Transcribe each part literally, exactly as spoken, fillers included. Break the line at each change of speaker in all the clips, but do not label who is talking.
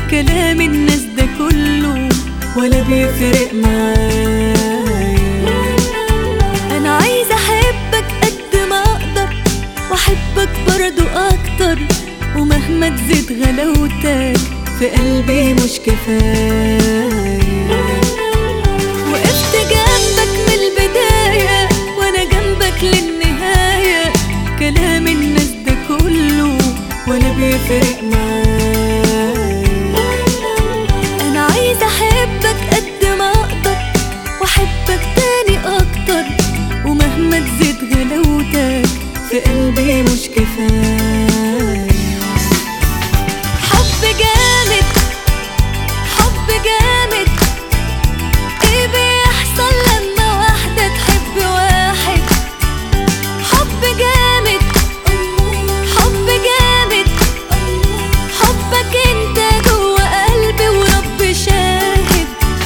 كلام الناس ده كله ولا بيفرق معايا. انا عايزة احبك قد ما اقدر واحبك برضو اكتر، ومهما تزيد غلاوتك في قلبي مش كفاية. وقفت جنبك من البداية وانا جنبك للنهاية، كلام الناس ده كله ولا بيفرق معايا. انا عايزة احبك قد ما اقدر واحبك تاني اكتر، ومهما تزيد غلاوتك في قلبي مش كفاية. حب جامد حب جامد، ايه بيحصل لما واحدة تحب واحد؟ حب جامد حب جامد، حبك انت جوا قلبي ورب شاهد.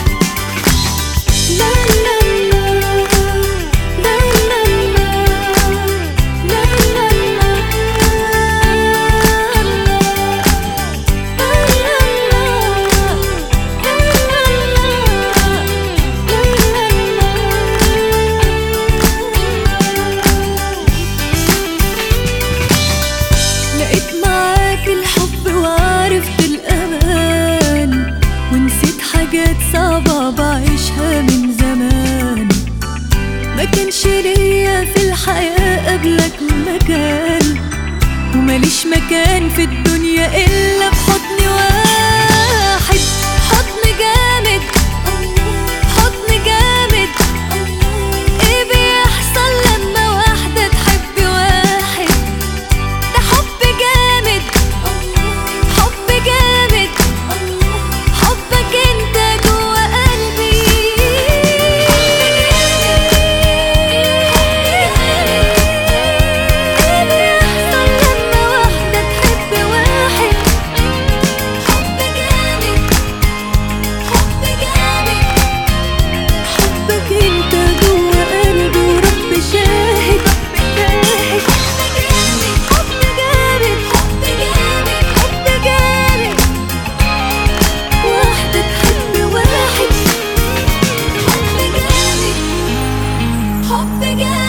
لا لا لا لا لا لا لا لقيت معاك الحب وعرفت الأمان، ونسيت حاجات صعبة بعيشها من زمان. ما كانش ليا في الحياة قبلك مكان، وماليش مكان في الدنيا إلا في حضن واحد. حضن جامد حضن جامد، ايه بيحصل لما واحدة تحب واحد؟ ده حب جامد حب جامد، حبك انت جوا قلبي. ايه بيحصل لما واحدة تحب واحد؟ حب جامد حب جامد، حبك انت جوا قلبي ورب شاهد. حب جامد حب جامد حب جامد، واحدة تحب واحد. حب جامد حب جامد